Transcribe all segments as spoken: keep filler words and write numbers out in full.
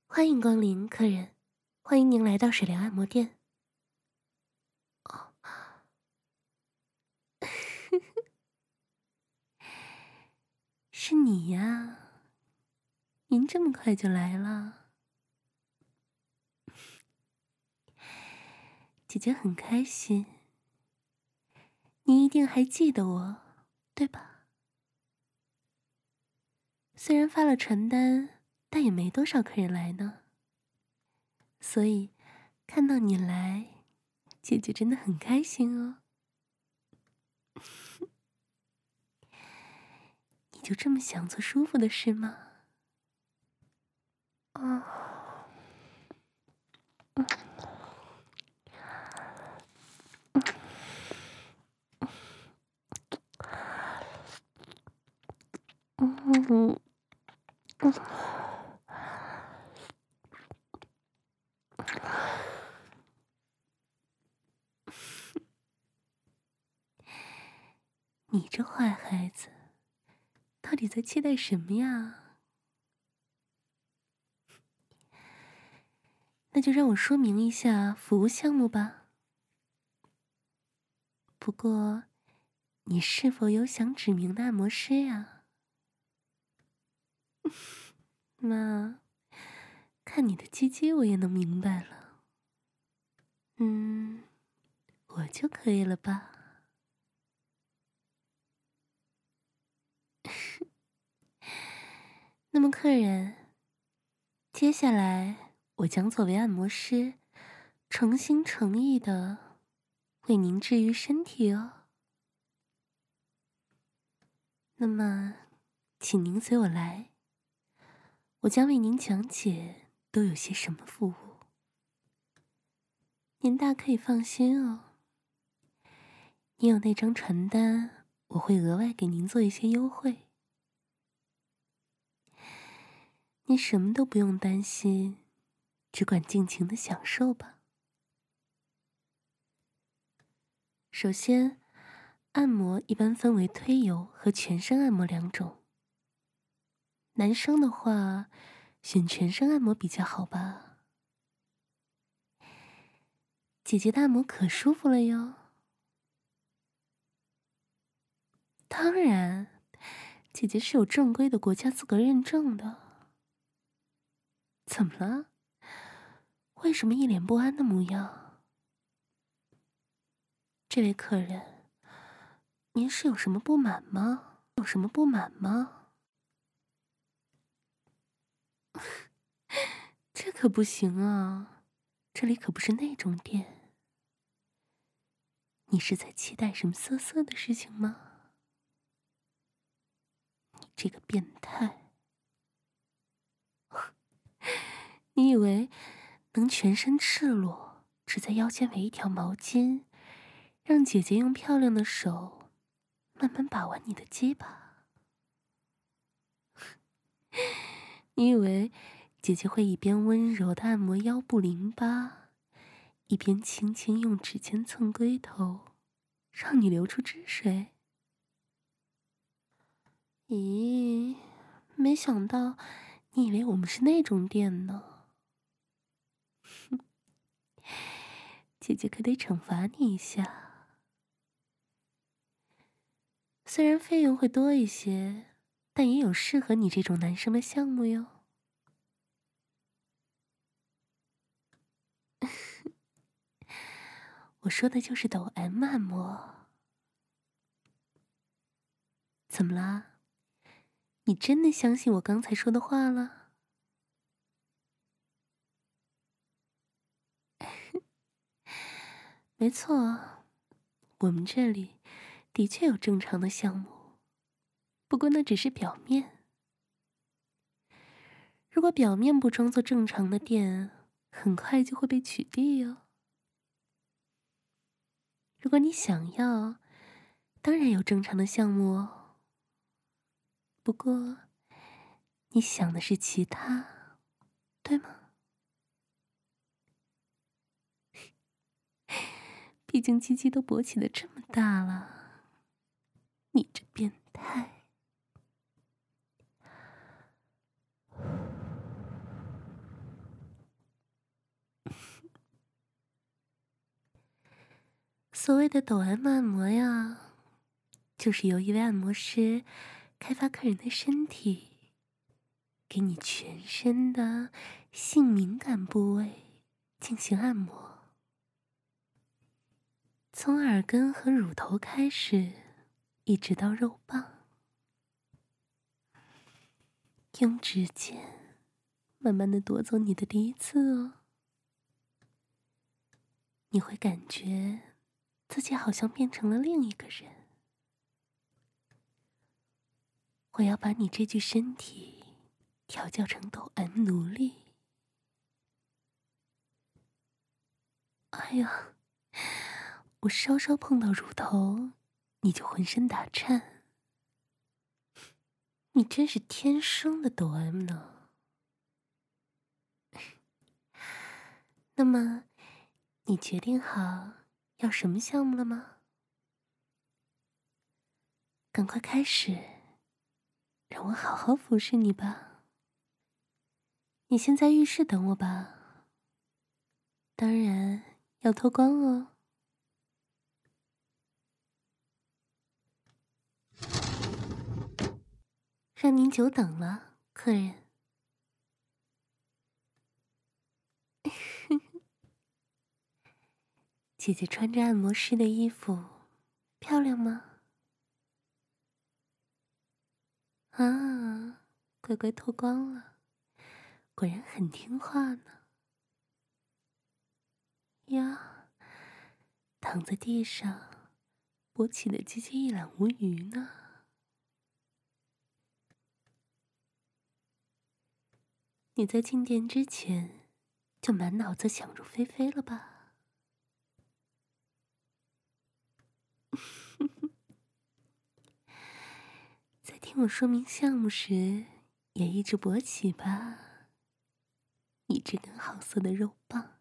欢迎光临，客人，欢迎您来到水疗按摩店。哦，是你呀？您这么快就来了，姐姐很开心。你一定还记得我，对吧？虽然发了传单，但也没多少客人来呢。所以，看到你来，姐姐真的很开心哦。你就这么想做舒服的事吗？哦，嗯嗯嗯。你这坏孩子，到底在期待什么呀？那就让我说明一下服务项目吧。不过，你是否有想指明的按摩师呀？那看你的鸡鸡，我也能明白了。嗯，我就可以了吧？那么，客人，接下来我将作为按摩师，诚心诚意的为您治愈身体哦。那么，请您随我来，我将为您讲解都有些什么服务。您大可以放心哦。您有那张传单，我会额外给您做一些优惠。您什么都不用担心，只管尽情的享受吧。首先，按摩一般分为推油和全身按摩两种。男生的话，选全身按摩比较好吧。姐姐的按摩可舒服了哟。当然，姐姐是有正规的国家资格认证的。怎么了？为什么一脸不安的模样？这位客人，您是有什么不满吗？有什么不满吗？这可不行啊，这里可不是那种店。你是在期待什么色色的事情吗？你这个变态！你以为能全身赤裸，只在腰间围一条毛巾，让姐姐用漂亮的手慢慢把玩你的鸡巴？你以为姐姐会一边温柔的按摩腰部淋巴，一边轻轻用指尖蹭龟头，让你流出汁水？咦，没想到你以为我们是那种店呢。姐姐可得惩罚你一下，虽然费用会多一些，但也有适合你这种男生的项目哟。我说的就是抖 M 按摩。怎么啦？你真的相信我刚才说的话了？没错，我们这里的确有正常的项目，不过那只是表面。如果表面不装作正常的店，很快就会被取缔哦。如果你想要，当然有正常的项目哦。不过，你想的是其他，对吗？毕竟鸡鸡都勃起的这么大了，你这变态！ 所谓的抖 M 按摩呀，就是由一位按摩师开发客人的身体，给你全身的性敏感部位进行按摩，从耳根和乳头开始，一直到肉棒，用指尖慢慢的夺走你的第一次哦。你会感觉自己好像变成了另一个人。我要把你这具身体调教成抖 M 奴隶。哎呀，我稍稍碰到乳头，你就浑身打颤。你真是天生的抖 M 呢。那么，你决定好要什么项目了吗？赶快开始，让我好好服侍你吧。你先在浴室等我吧，当然要脱光哦。让您久等了，客人。姐姐穿着按摩师的衣服，漂亮吗？啊，乖乖脱光了，果然很听话呢。呀，躺在地上，勃起的鸡鸡一览无余呢。你在进店之前，就满脑子想入非非了吧？在听我说明项目时，也一直勃起吧？你这根好色的肉棒。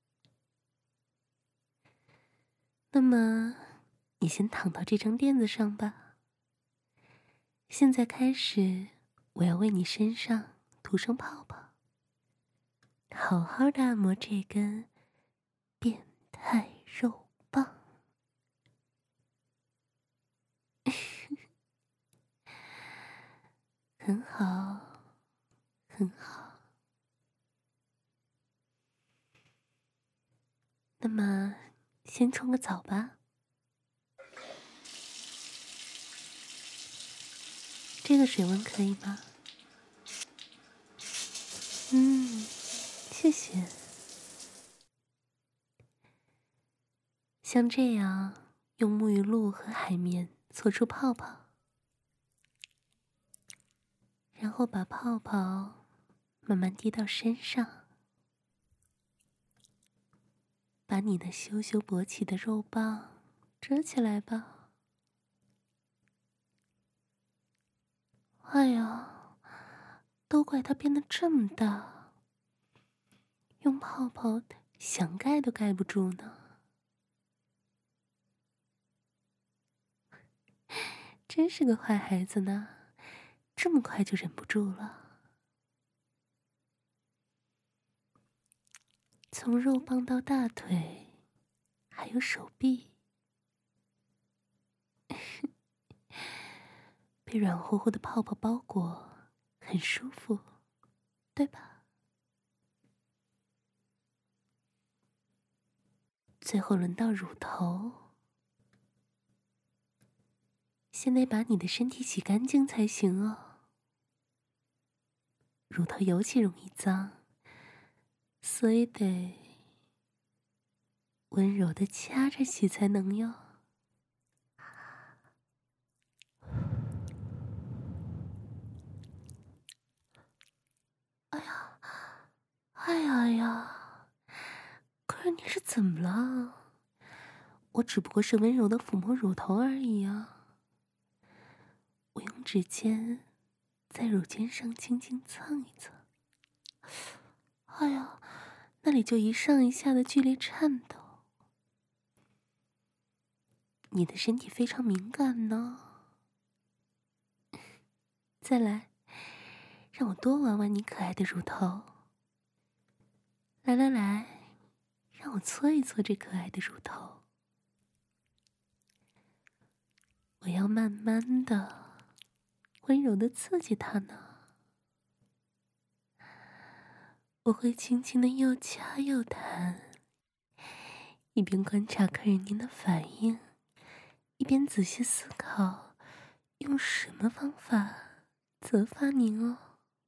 那么，你先躺到这张垫子上吧。现在开始，我要为你身上涂上泡泡，好好的按摩这根变态肉棒。很好，很好。那么，先冲个澡吧。这个水温可以吗？嗯，谢谢。像这样，用沐浴露和海绵搓出泡泡，然后把泡泡慢慢滴到身上，把你那羞羞勃起的肉棒遮起来吧。哎呀，都怪它变得这么大，用泡泡想盖都盖不住呢。真是个坏孩子呢，这么快就忍不住了。从肉棒到大腿，还有手臂，被软乎乎的泡泡包裹，很舒服，对吧？最后轮到乳头，先得把你的身体洗干净才行哦。乳头尤其容易脏，所以得温柔的掐着洗才能哟。哎呀，哎呀哎呀，可是你是怎么了？我只不过是温柔的抚摸乳头而已啊。我用指尖在乳尖上轻轻蹭一蹭，哎呀，那里就一上一下的剧烈颤抖。你的身体非常敏感呢。再来，让我多玩玩你可爱的乳头。来来来，让我搓一搓这可爱的乳头。 我要慢慢的、温柔的刺激它呢。我会轻轻的又掐又弹，一边观察客人您的反应，一边仔细思考用什么方法责罚您哦。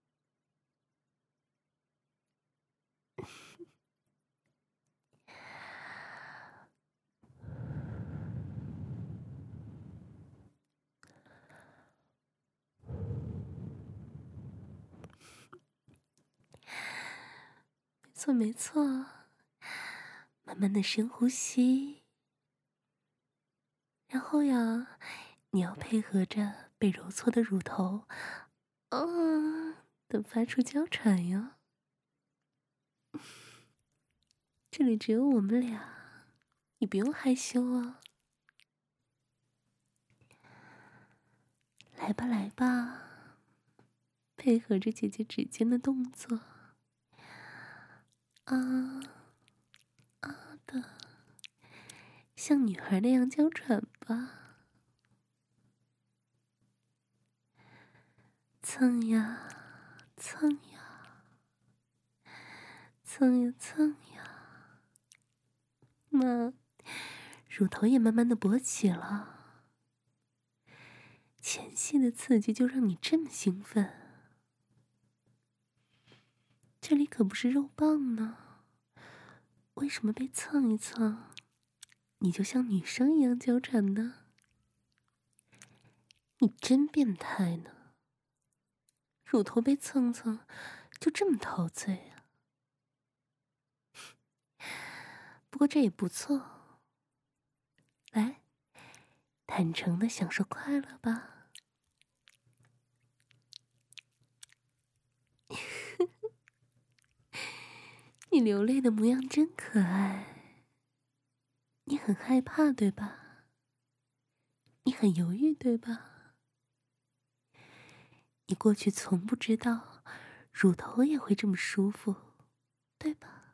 没错没错，慢慢的深呼吸，然后呀，你要配合着被揉搓的乳头，嗯，的发出娇喘哟。这里只有我们俩，你不用害羞哦。来吧来吧，配合着姐姐指尖的动作，啊啊的，像女孩那样娇喘吧。蹭呀蹭呀，蹭呀蹭呀，那乳头也慢慢的勃起了。前戏的刺激就让你这么兴奋，这里可不是肉棒呢，为什么被蹭一蹭，你就像女生一样娇喘呢？你真变态呢！乳头被蹭蹭，就这么陶醉啊？不过这也不错，来，坦诚的享受快乐吧。你流泪的模样真可爱，你很害怕对吧？你很犹豫对吧？你过去从不知道乳头也会这么舒服，对吧？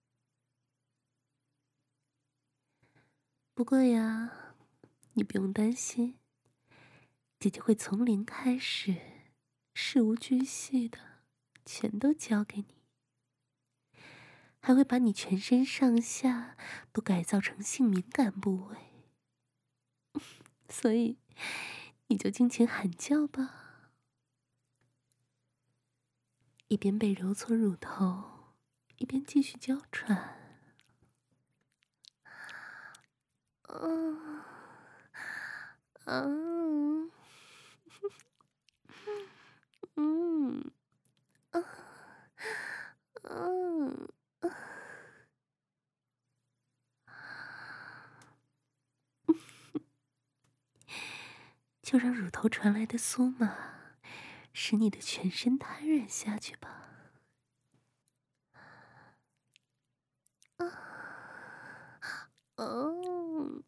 不过呀，你不用担心，姐姐会从零开始，事无巨细的全都教给你，还会把你全身上下都改造成性敏感部位，所以你就尽情喊叫吧，一边被揉搓乳头，一边继续娇喘。嗯，嗯，嗯，啊，嗯，就让乳头传来的酥麻，使你的全身瘫软下去吧。啊，哦，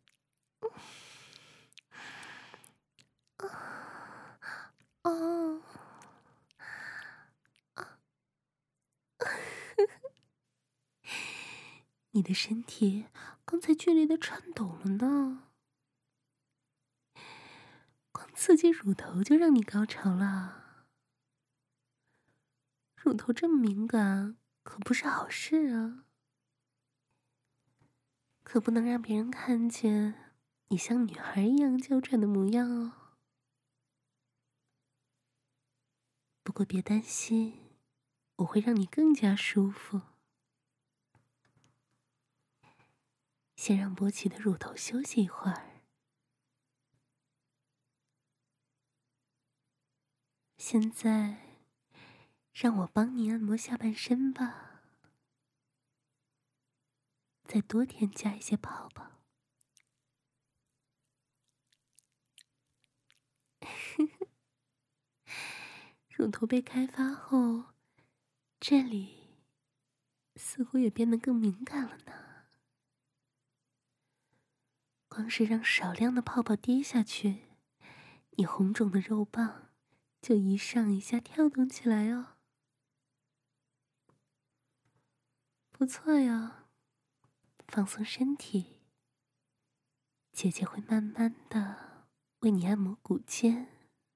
啊，哦，你的身体刚才剧烈的颤抖了呢，光刺激乳头就让你高潮了。乳头这么敏感，可不是好事啊，可不能让别人看见你像女孩一样娇喘的模样哦。不过别担心，我会让你更加舒服。先让勃起的乳头休息一会儿，现在让我帮你按摩下半身吧，再多添加一些泡泡。乳头被开发后，这里似乎也变得更敏感了呢。光是让少量的泡泡滴下去，你红肿的肉棒就一上一下跳动起来哦。不错呀，放松身体，姐姐会慢慢的、 为你按摩骨尖。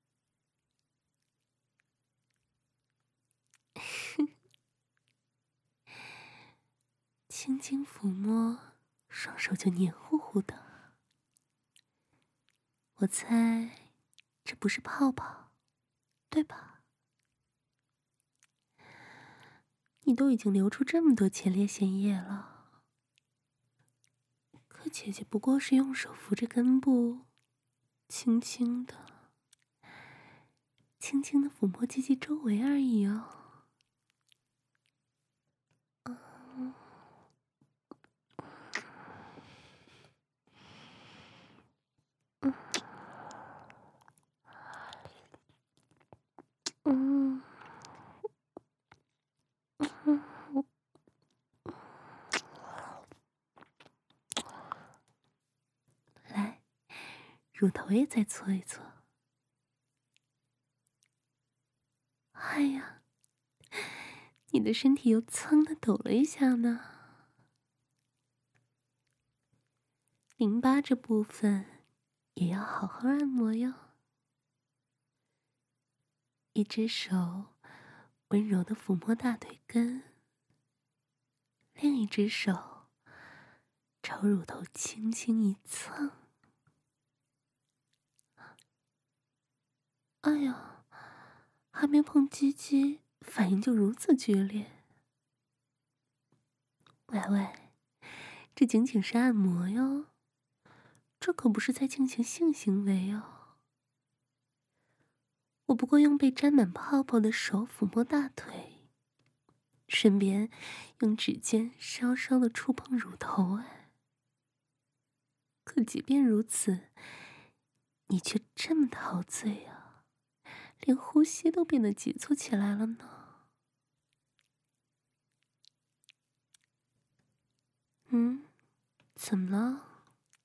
轻轻抚摸，双手就黏糊糊的。我猜这不是泡泡，对吧？你都已经流出这么多前列腺液了，可姐姐不过是用手扶着根部，轻轻的、轻轻的抚摸鸡鸡周围而已哦。嗯嗯嗯嗯，来，乳头也再搓一搓。哎呀，你的身体又噌的抖了一下呢。淋巴这部分也要好好按摩哟。一只手温柔的抚摸大腿根，另一只手朝乳头轻轻一蹭。哎呀，还没碰鸡鸡，反应就如此剧烈。喂喂，这仅仅是按摩哟，这可不是在进行性行为哦。我不过用被沾满泡泡的手抚摸大腿，顺便用指尖稍稍的触碰乳头哎。可即便如此，你却这么陶醉啊，连呼吸都变得急促起来了呢。嗯，怎么了？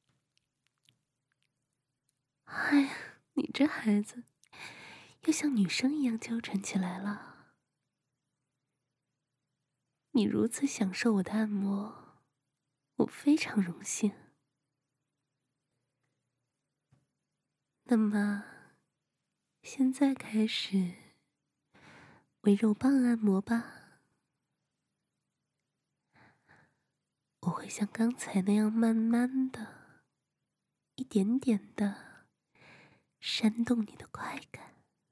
哎呀，你这孩子又像女生一样娇喘起来了。你如此享受我的按摩，我非常荣幸。那么，现在开始为肉棒按摩吧。我会像刚才那样慢慢的、一点点的煽动你的快感。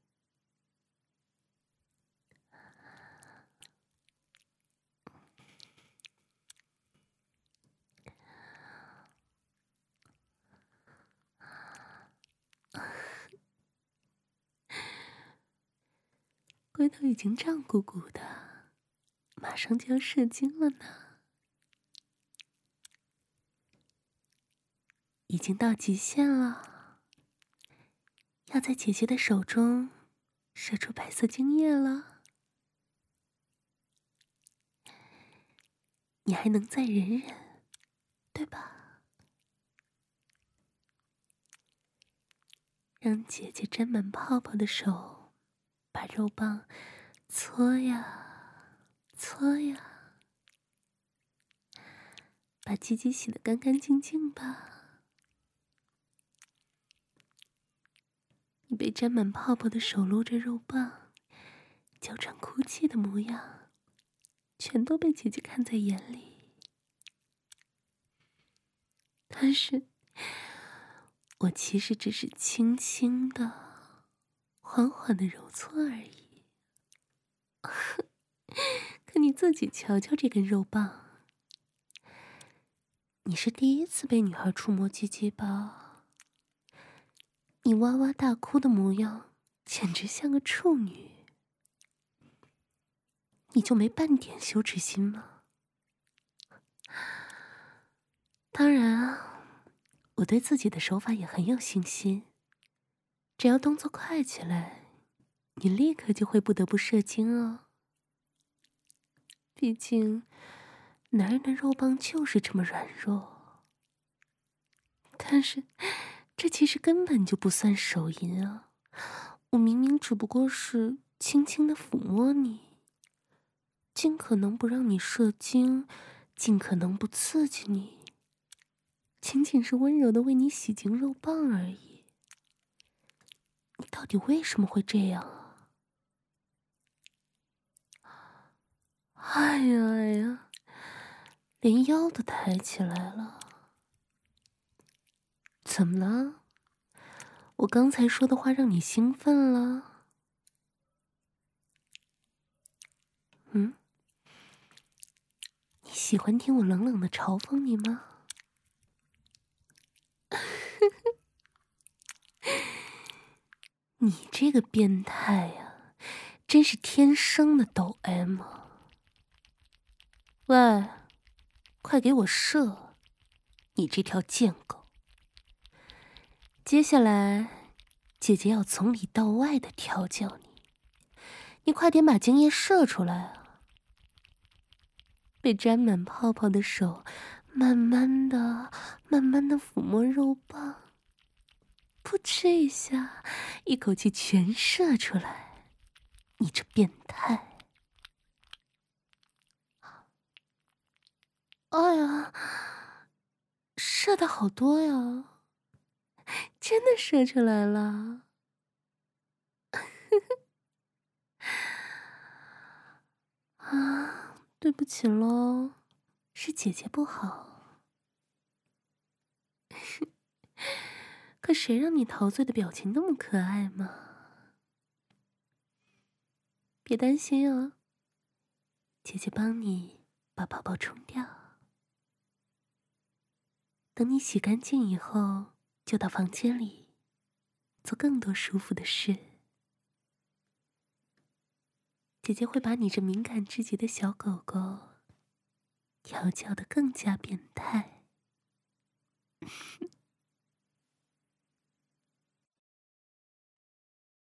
龟头已经胀鼓鼓的，马上就要射精了呢。已经到极限了，要在姐姐的手中射出白色精液了。你还能再忍忍，对吧？让姐姐沾满泡泡的手把肉棒搓呀搓呀，把鸡鸡洗得干干净净吧。你被沾满泡泡的手撸着肉棒，娇喘哭泣的模样，全都被姐姐看在眼里。但是，我其实只是轻轻的、缓缓的揉搓而已。可你自己瞧瞧这根肉棒，你是第一次被女孩触摸鸡鸡吧？你哇哇大哭的模样，简直像个处女。你就没半点羞耻心吗？当然啊，我对自己的手法也很有信心。只要动作快起来，你立刻就会不得不射精哦。毕竟，男人的肉棒就是这么软弱。但是，这其实根本就不算手淫啊！我明明只不过是轻轻的抚摸你，尽可能不让你射精，尽可能不刺激你，仅仅是温柔的为你洗净肉棒而已。 你到底为什么会这样啊？哎呀哎呀，连腰都抬起来了。怎么了？我刚才说的话让你兴奋了？嗯？你喜欢听我冷冷的嘲讽你吗？你这个变态呀，真是天生的抖 M。喂，快给我射！你这条贱狗！接下来，姐姐要从里到外的调教你，你快点把精液射出来啊！被沾满泡泡的手，慢慢的、慢慢的抚摸肉棒，噗嗤一下，一口气全射出来。你这变态！哎呀，射的好多呀！真的射出来了。啊，对不起喽，是姐姐不好。可谁让你陶醉的表情那么可爱嘛？别担心啊，姐姐帮你把泡泡冲掉。等你洗干净以后，就到房间里做更多舒服的事。姐姐会把你这敏感至极的小狗狗调教得更加变态。